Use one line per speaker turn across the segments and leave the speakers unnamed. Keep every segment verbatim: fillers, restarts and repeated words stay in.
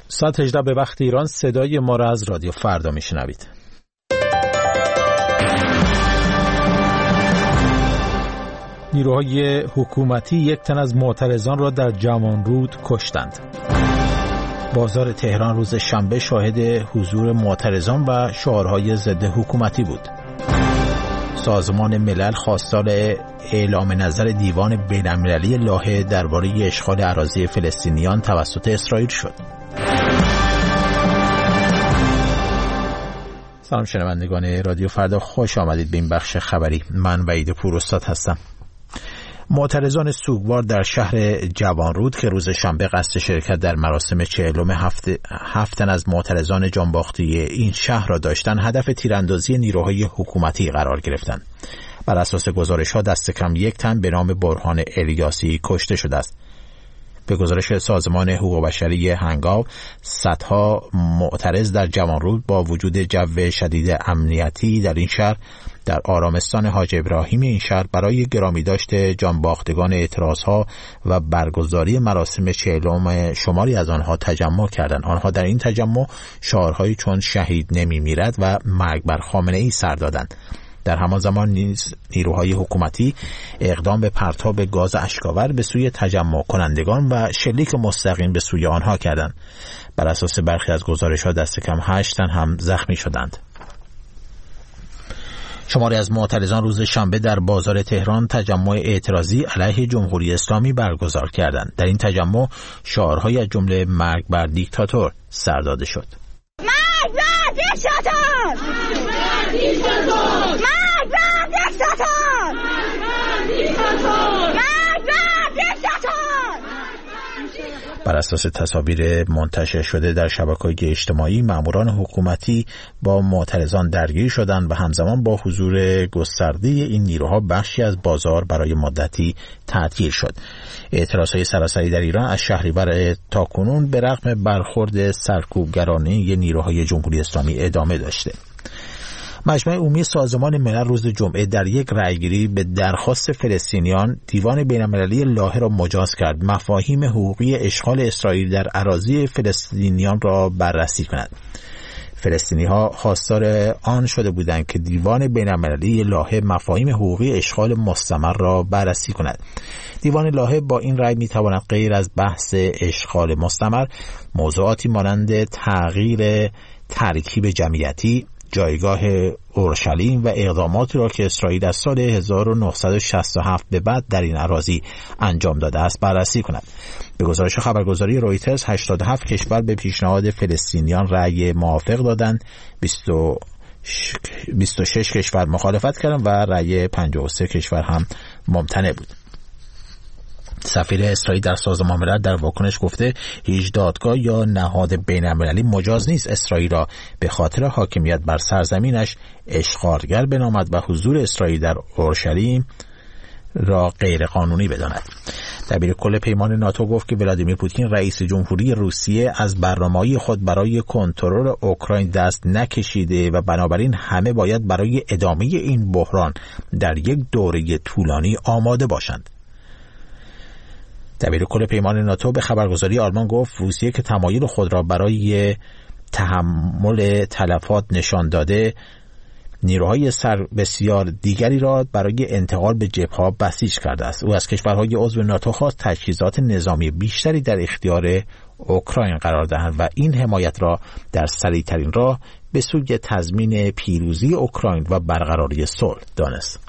ساعت هجده به وقت ایران. صدای ما را از رادیو فردا میشنوید. نیروهای حکومتی یک تن از معترضان را در جوانرود کشتند. بازار تهران روز شنبه شاهد حضور معترضان و شعارهای ضد حکومتی بود. سازمان ملل خواستار اعلام نظر دیوان بین‌المللی لاهه درباره اشغال اراضی فلسطینیان توسط اسرائیل شد. سلام شنوندگان رادیو فردا، خوش آمدید به این بخش خبری. من وحید پوراستاد هستم. معترضان سوگوار در شهر جوانرود که روز شنبه قصد شرکت در مراسم چهلم هفته هفتن از معترضان جانباختی این شهر را داشتند، هدف تیراندازی نیروهای حکومتی قرار گرفتند. بر اساس گزارش‌ها دست کم یک تن به نام برهان الیاسی کشته شده است. به گزارش سازمان حقوق بشری هنگاو، صدها معترض در جوانرود با وجود جو شدید امنیتی در این شهر در آرامستان حاج ابراهیم این شهر برای گرامی داشته جانباختگان اعتراضها و برگزاری مراسم چهلم شماری از آنها تجمع کردند. آنها در این تجمع شعارهایی چون شهید نمی میرد و مرگ بر خامنه ای سر دادند. در همان زمان نیز نیروهای حکومتی اقدام به پرتاب گاز اشک‌آور به سوی تجمع کنندگان و شلیک مستقیم به سوی آنها کردند. بر اساس برخی از گزارش‌ها دست کم هشت تن هم زخمی شدند. شماری از معترضان روز شنبه در بازار تهران تجمع اعتراضی علیه جمهوری اسلامی برگزار کردند. در این تجمع شعارهایی از جمله مرگ بر دیکتاتور سر داده شد.
مرگ بر دیکتاتور! مرگ بر دیکتاتور! مرگ بر دیکتاتور! مرگ بر دیکتاتور! مرگ بر دیکتاتور!
بر اساس تصاویر منتشر شده در شبکه‌های اجتماعی، ماموران حکومتی با معترضان درگیر شدند و همزمان با حضور گسترده این نیروها بخشی از بازار برای مدتی تعطیل شد. اعتراضهای سراسری در ایران از شهریور تاکنون به رغم برخورد سرکوبگرانه نیروهای جمهوری اسلامی ادامه داشته. مجمع عمومی سازمان ملل روز جمعه در یک رأیگیری به درخواست فلسطینیان دیوان بین‌المللی لاهه را مجاز کرد مفاهیم حقوقی اشغال اسرائیل در اراضی فلسطینیان را بررسی کند. فلسطینی‌ها خواستار آن شده بودند که دیوان بین‌المللی لاهه مفاهیم حقوقی اشغال مستمر را بررسی کند. دیوان لاهه با این رأی می‌تواند غیر از بحث اشغال مستمر موضوعاتی مانند تغییر ترکیب جمعیتی، جایگاه اورشلیم و اقداماتی را که اسرائیل از سال هزار و نهصد و شصت و هفت به بعد در این اراضی انجام داده است بررسی کند. به گزارش خبرگزاری رویترز، هشتاد و هفت کشور به پیشنهاد فلسطینیان رأی موافق دادند، بیست و شش کشور مخالفت کردند و رأی پنجاه و سه کشور هم ممتنع بود. سفیر اسرائیل در سازمان ملل در واکنش گفته هیچ دادگاه یا نهاد بین‌المللی مجاز نیست اسرائیل را به خاطر حاکمیت بر سرزمینش اشغالگر بنامد و حضور اسرائیل در اورشلیم را غیر قانونی بداند. دبیر کل پیمان ناتو گفت که ولادیمیر پوتین رئیس جمهوری روسیه از برنامه‌های خود برای کنترل اوکراین دست نکشیده و بنابراین همه باید برای ادامه این بحران در یک دوره طولانی آماده باشند. دبیر کل پیمان ناتو به خبرگزاری آلمان گفت روسیه که تمایل خود را برای تحمل تلفات نشان داده، نیروهای سر بسیار دیگری را برای انتقال به جبهه‌ها بسیج کرده است. او از کشورهای عضو ناتو خواست تجهیزات نظامی بیشتری در اختیار اوکراین قرار دهند و این حمایت را در سریع‌ترین راه به سوی تضمین پیروزی اوکراین و برقراری صلح دانست.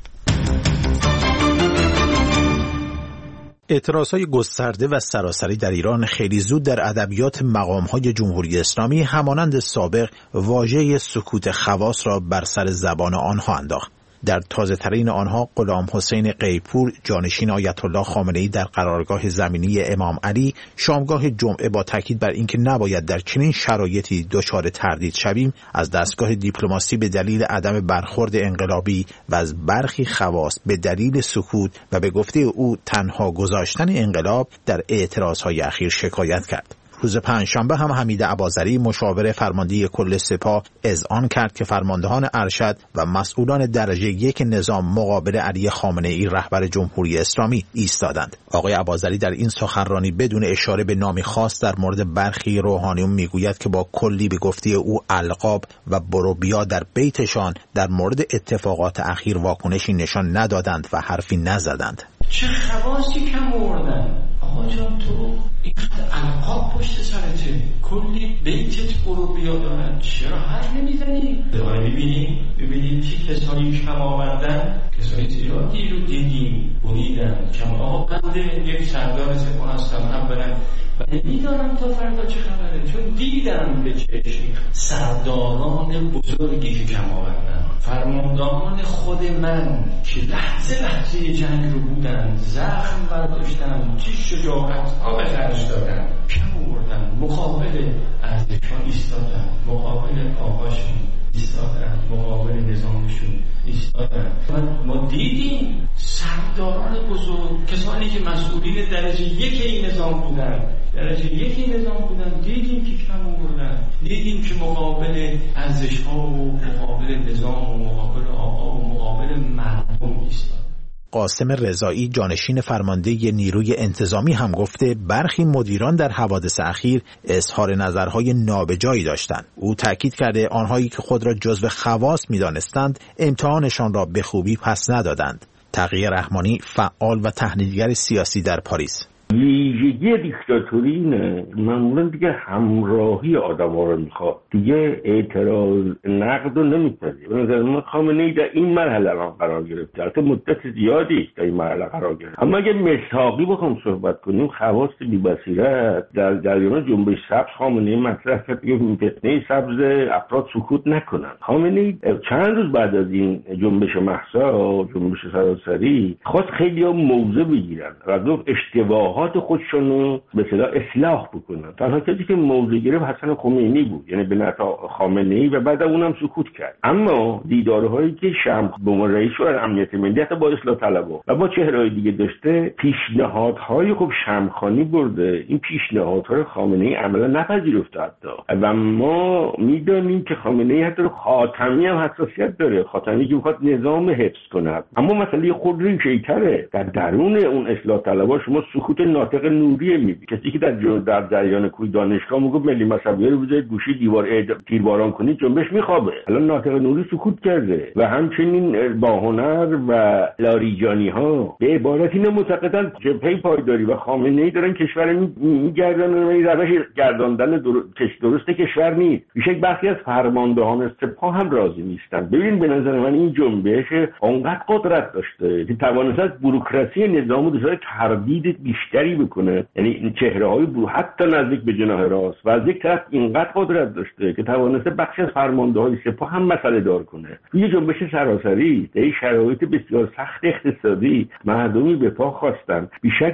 اعتراضهای گسترده و سراسری در ایران خیلی زود در ادبیات مقام‌های جمهوری اسلامی همانند سابق واژه سکوت خواص را بر سر زبان آنها انداخت. در تازه ترین آنها غلام حسین قیپور، جانشین آیت الله خامنه‌ای در قرارگاه زمینی امام علی، شامگاه جمعه با تاکید بر اینکه نباید در چنین شرایطی دچار تردید شویم، از دستگاه دیپلماسی به دلیل عدم برخورد انقلابی و از برخی خواص به دلیل سکوت و به گفته او تنها گذاشتن انقلاب در اعتراضهای اخیر شکایت کرد. روز پنجشنبه هم حمید اباظری مشاور فرمانده کل سپاه اذعان کرد که فرماندهان ارشد و مسئولان درجه یک نظام مقابل علی خامنه‌ای رهبر جمهوری اسلامی ایستادند. آقای اباظری در این سخنرانی بدون اشاره به نامی خاص در مورد برخی روحانیون میگوید که با کلی به گفته او القاب و برو بیا در بیتشان در مورد اتفاقات اخیر واکنشی نشان ندادند و حرفی نزدند.
چه خواصی کم آوردن آقا جان، تو این القاب پشت سرته، کلی بیتت برو بیا دارن، چرا حرف نمیزنی؟ داره میبینی میبینی چی کسانی کم آوردن، کسانی زیادی رو دیدیم بریدن کم. آقا بنده یک سردار سپاه هستم، اولا نمیدارم تا فردا چه خبره، چون دیدم به چشم سرداران بزرگی که کم آوردن، فرماندهان خود من که لحظه لحظه جنگ رو بودن، زخم برداشتن، چه شجاعت ها به خرج دادن، کم آوردن، مقابل ارزشان ایستادن، مقابل آقاشون ایستادن، مقابل نظامشون ایستادن. ما دیدیم سرداران بزرگ، کسانی که مسئولین درجه یک این نظام بودن درجه یکی نظام بودن، دیدیم که کم آوردن، دیدیم که مقابل ارزش‌ها و مقابل نظام و مقابل آقا و مقابل مردم ایستادن.
قاسم رضایی جانشین فرمانده نیروی انتظامی هم گفته برخی مدیران در حوادث اخیر اظهار نظرهای نابجایی داشتند. او تاکید کرده آنهایی که خود را جزو خواص می‌دانستند امتحانشان را به خوبی پس ندادند. تقی رحمانی فعال و تحلیلگر سیاسی در پاریس:
ویژگی دیکتاتوری اینه معمولا دیگه همراهی آدم ها رو میخواد، دیگه اعتراض نقد رو نمیپذیره. به نظر من خامنه‌ای در این مرحله هم قرار گرفته، البته مدت زیادی در این مرحله قرار گرفته. اما اگه مساقی بخوام صحبت کنیم، خواص بی بصیرت در جریان جنبش سبز خامنه‌ای مطرح کرد که فتنه سبز افراد سکوت نکنن. خامنه‌ای چند روز بعد از این جنبش مهسا، جنبش سراسری، خواست خیلی‌ها موضع بگیرن و گفت اشتباه خودشون رو به اصطلاح اصلاح بکنن. تنها کسی که موضع گرفت حسن خمینی بود، یعنی به نفع خامنه‌ای، و بعد اونم سکوت کرد. اما دیدارهایی که شمخ به عنوان رئیس شورای امنیت ملی حتی با اصلاح طلبها و با چهره‌های دیگه داشته، پیشنهادهای خوب شمخانی برده، این پیشنهادها رو خامنه‌ای عملا نپذیرفته حتی. و ما میدونیم که خامنه‌ای حتی خاتمی هم حساسیت داره، خاتمی که میخواد نظام حفظ کنه. اما مسئله خود ریشه‌ای‌تره، در درون اون اصلاح طلبها شما سکوت ناطق نوری میبینی، کسی که در در جریان کوی دانشگاه میگه ملی مذهبی رو بذارید گوشی دیوار تیرباران کنید جنبش میخوابه. الان ناطق نوری سکوت کرده. و همچنین باهنر و لاریجانی ها به عبارت اینو معتقدن جبهه پایداری و خامنه‌ای دارن کشور میگردن و این روش گرداندن درست کشور نیست. بیشک برخی از فرماندهان سپاه هم راضی نیستن. ببین به نظر من این جنبش اونقدر قدرت داشته که توانست بوروکراسی نظام رو دچار تردید بیشتری بکنه، یعنی چهره‌های برو حتی نزدیک به جناح راست، و از یک طرف اینقدر قدرت داشته که توانسته بخش از فرمانده‌های سپاه هم مسئله دار کنه. توی جنبش سراسری در این شرایط بسیار سخت اقتصادی مردمی به پا خواستن. بیشک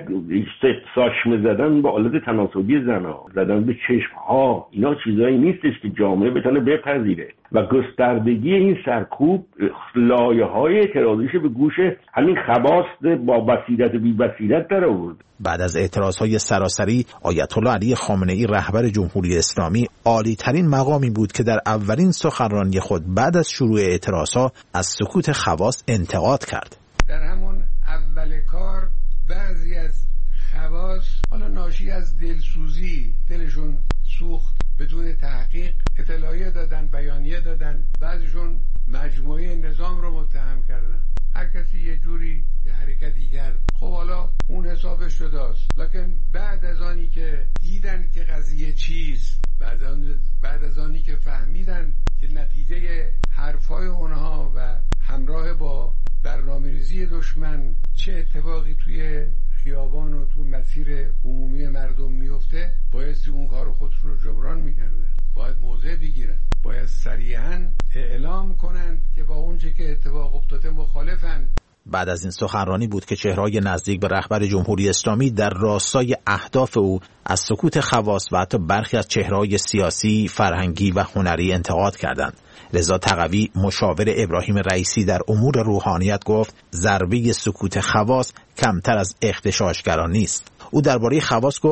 ساشمه زدن با آلت تناسلی زن‌ها، زدن به چشم‌ها، اینا چیزایی نیستش که جامعه بتونه بپذیره. و گستردگی این سرکوب لایه‌های اعتراضیش به گوش همین خواص با بصیرت بی بصیرت در آورد.
بعد از اعتراضهای سراسری، آیت الله علی خامنه‌ای رهبر جمهوری اسلامی عالی ترین مقامی بود که در اولین سخنرانی خود بعد از شروع اعتراضها از سکوت خواص انتقاد کرد.
در همون اول کار بعضی از خواص حالا ناشی از دلسوزی دلشون سوخت، بدون تحقیق اطلاعیه دادن، بیانیه دادن، بعضیشون مجموعه نظام رو متهم کردن. هر کسی یه جوری یه حرکتی کرد. خب حالا اون حسابش شداست. لکن بعد از آنی که دیدن که قضیه چیست، بعد, آن بعد از آنی که فهمیدن که نتیجه حرفای اونها و همراه با برنامه‌ریزی دشمن چه اتفاقی توی خیابان و تو مسیر عمومی مردم میفته، بایستی اون کار خودشون رو جبران میکردن. باید موضع بگیرن، باید صریحاً اعلام کنند که با اونچه که اتفاق افتاده مخالفن.
بعد از این سخنرانی بود که چهره‌های نزدیک به رهبر جمهوری اسلامی در راستای اهداف او از سکوت خواص و حتی برخی از چهره‌های سیاسی، فرهنگی و هنری انتقاد کردند. رضا تقوی مشاور ابراهیم رئیسی در امور روحانیت گفت ضربه سکوت خواص کمتر از اغتشاشگران نیست. او درباره خواص گفت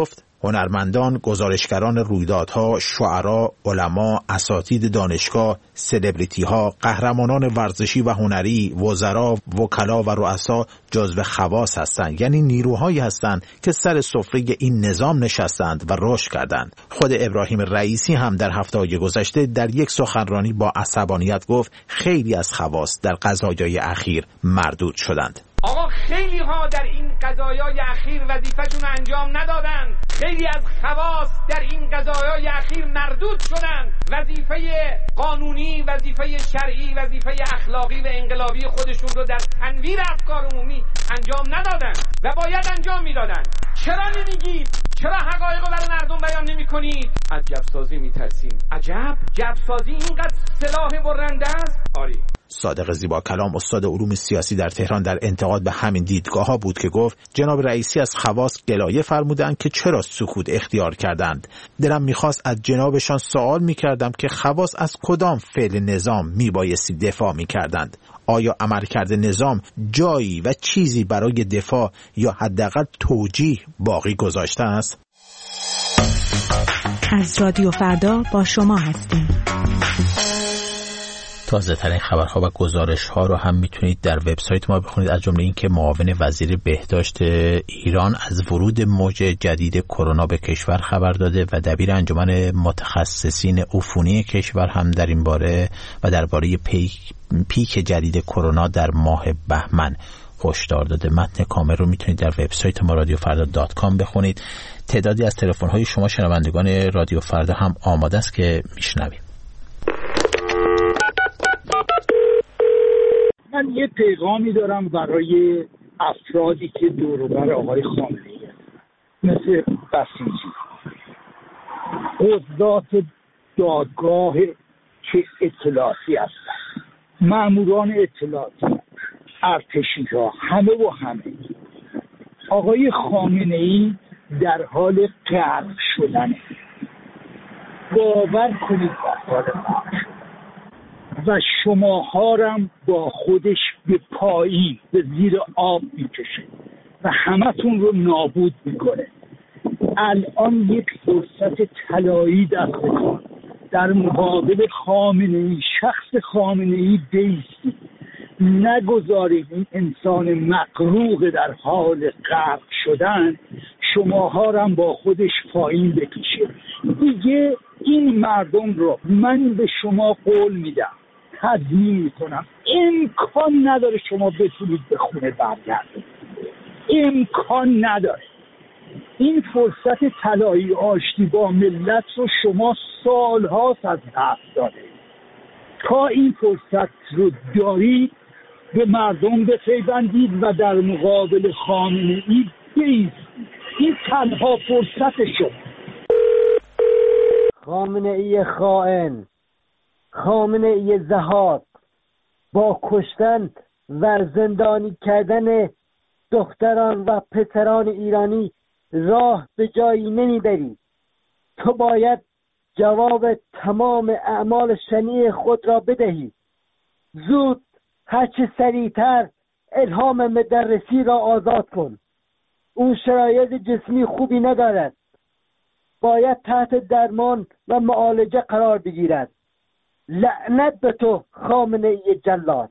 هنرمندان، گزارشگران رویدادها، شعرا، علما، اساتید دانشگاه، سلبریتی‌ها، قهرمانان ورزشی و هنری، وزرا، وکلا و رؤسا جزو خواص هستند. یعنی نیروهایی هستند که سر سفره این نظام نشستند و رشد کردند. خود ابراهیم رئیسی هم در هفته‌های گذشته در یک سخنرانی با عصبانیت گفت خیلی از خواص در قضایای اخیر مردود شدند.
آقا خیلی ها در این قضایای اخیر وظیفه‌شون انجام ندادن. خیلی از خواص در این قضایای اخیر مردود شدن. وظیفه قانونی، وظیفه شرعی، وظیفه اخلاقی و انقلابی خودشون رو در تنویر افکار عمومی انجام ندادن و باید انجام میدادن. چرا نمیگید؟ چرا حقایق رو برای مردم بیان نمی‌کنید؟ از جبسازی میترسیم. عجب، جبسازی اینقدر سلاح برنده است؟ آری.
صادق زیبا کلام استاد علوم سیاسی در تهران در انتقاد به همین دیدگاه ها بود که گفت جناب رئیسی از خواص گلایه فرمودند که چرا سکوت اختیار کردند. دلم میخواست از جنابشان سوال میکردم که خواص از کدام فعل نظام میبایستی دفاع میکردند؟ آیا عملکرد نظام جایی و چیزی برای دفاع یا حداقل توجیه باقی گذاشته است؟
از رادیو فردا با شما هستیم.
تازه ترین خبرها و گزارش ها رو هم میتونید در وبسایت ما بخونید، از جمله این که معاون وزیر بهداشت ایران از ورود موج جدید کرونا به کشور خبر داده و دبیر انجمن متخصصین عفونی کشور هم در این باره و درباره پیک, پیک جدید کرونا در ماه بهمن هشدار داده. متن کامل رو میتونید در وبسایت ما رادیو فردا دات کام بخونید. تعدادی از تلفن های شما شنوندگان رادیو فردا هم آماده است که میشنویم.
من یه پیغامی دارم برای افرادی که دور و بر آقای خامنه‌ای مثل بسیجی، قضات دادگاه که اطلاعاتی هستن، ماموران اطلاعاتی، ارتشی‌ها، همه و همه. آقای خامنه‌ای در حال غرق شدنه. باور کنید در حال غرق شدن و شماها رم با خودش به پایین به زیر آب میکشه و همتون رو نابود میکنه. الان یک فرصت طلایی دستتون، در مقابل خامنه‌ای، شخص خامنه‌ای بیستید. نگذارید این انسان مغروق در حال غرق شدن شماها رم با خودش پایین بکشه. دیگه این مردم رو من به شما قول میدم، تضمین میکنم، امکان نداره شما بتونید به خونه برگردید. امکان نداره. این فرصت طلایی آشتی با ملت رو شما سالهاست از دست داده. تا این فرصت رو دارید به مردم بپیوندید و در مقابل خامنه‌ای بایستید. این تنها فرصت شما.
خامنه‌ای خائن، خامنه‌ای ضحاک، با کشتن و زندانی کردن دختران و پسران ایرانی راه به جایی نمیبری. تو باید جواب تمام اعمال شنیع خود را بدهی. زود هرچه سریعتر الهام مدرسی را آزاد کن. او شرایط جسمی خوبی ندارد، باید تحت درمان و معالجه قرار بگیرد. لعنت به تو خامنه‌ای جلاد.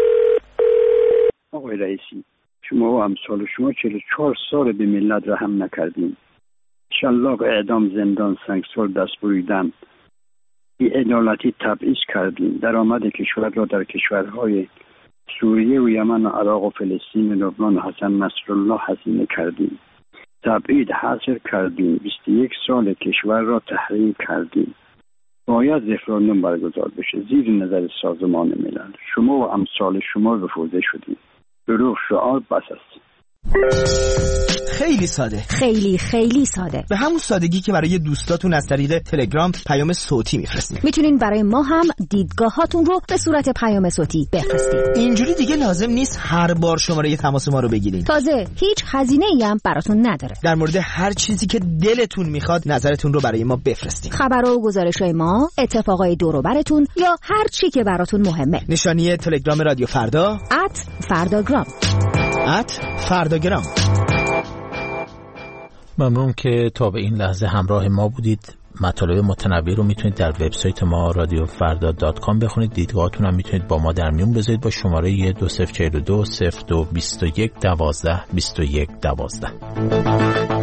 آقای رئیسی، شما و امثال شما چهل و چهار سال به ملت رحم نکردیم. شلاق اعدام، زندان، سنگسار، دست بریدن، بی‌عدالتی تبعیض کردیم. درآمد کشور را در کشورهای سوریه و یمن و عراق و فلسطین و لبنان و حسن نصرالله هزینه کردیم. تبعید حاصل کردیم. بیست و یک سال کشور را تحریم کردیم. باید رفراندوم برگزار بشه زیر نظر سازمان ملل. شما و امثال شما رفوزه شدیم. دروغ شعار بس است.
خیلی ساده،
خیلی خیلی ساده،
به همون سادگی که برای دوستاتون از طریق تلگرام پیام صوتی میفرستید.
میتونین برای ما هم دیدگاهاتون رو به صورت پیام صوتی بفرستید.
اینجوری دیگه لازم نیست هر بار شماره تماس ما رو بگیرین.
تازه هیچ هزینه‌ای هم براتون نداره.
در مورد هر چیزی که دلتون میخواد نظرتون رو برای ما بفرستین.
خبرها و گزارش‌های ما، اتفاقای دور و براتون یا هر چی که براتون مهمه.
نشانی تلگرام رادیو فردا
ات فرداگرام
ات فرداگرام.
ممنون که تا به این لحظه همراه ما بودید. مطالب متنوع رو میتونید در وبسایت ما رادیو فردا دات کام بخونید. دیدگاهاتون هم میتونید با ما در میون بذارید با شماره دو صفر چهار دو صفر دو بیست و یک دوازده بیست و یک دوازده.